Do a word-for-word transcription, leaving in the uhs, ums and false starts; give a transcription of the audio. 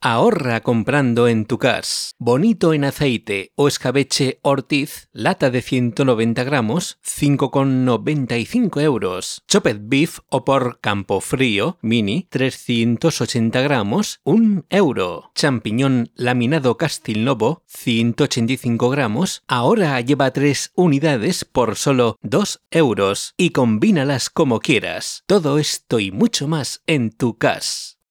Ahorra comprando en tu cas. Bonito en aceite o escabeche Ortiz, lata de ciento noventa gramos, cinco con noventa y cinco euros. Chopped beef o por Campofrío, mini, trescientos ochenta gramos, un euro. Champiñón laminado Castilnovo, ciento ochenta y cinco gramos, ahora lleva tres unidades por solo dos euros. Y combínalas como quieras. Todo esto y mucho más en tu cas.